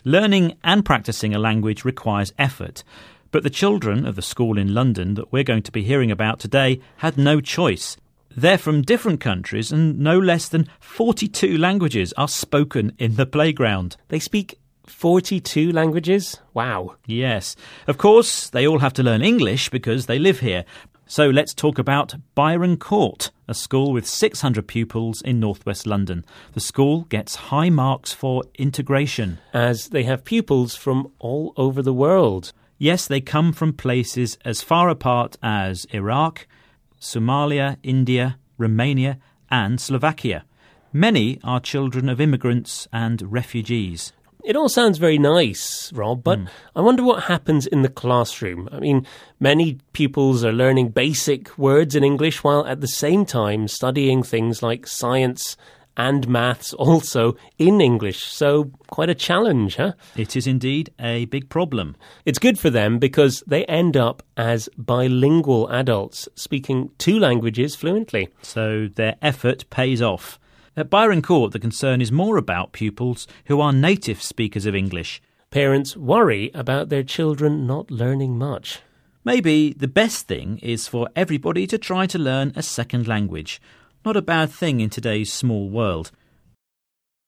Learning and practicing a language requires effort. But the children of the school in London that we're going to be hearing about today had no choice. They're from different countries and no less than 42 languages are spoken in the playground. They speak 42 languages? Wow. Yes. Of course, they all have to learn English because they live here. So let's talk about Byron Court, a school with 600 pupils in northwest London. The school gets high marks for integration, as they have pupils from all over the world. Yes, they come from places as far apart as Iraq, Somalia, India, Romania and Slovakia. Many are children of immigrants and refugees. It all sounds very nice, Rob, but I wonder what happens in the classroom. I mean, many pupils are learning basic words in English while at the same time studying things like science and maths also in English. So quite a challenge, huh? It is indeed a big problem. It's good for them because they end up as bilingual adults, speaking 2 languages fluently. So their effort pays off. At Byron Court, the concern is more about pupils who are native speakers of English. Parents worry about their children not learning much. Maybe the best thing is for everybody to try to learn a second language. Not a bad thing in today's small world.